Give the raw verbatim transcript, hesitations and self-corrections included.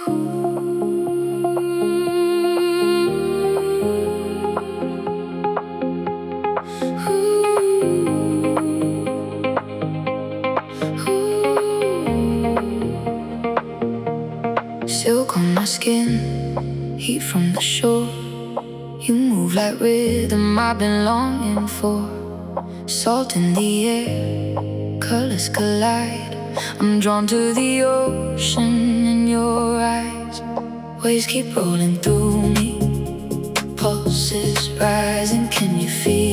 Silk on my skin, heat from the shore. You move like rhythm I've been longing for. Salt in the air, colors collide. I'm drawn to the ocean in your eyes. Waves keep rolling through me, pulses rising. Can you feel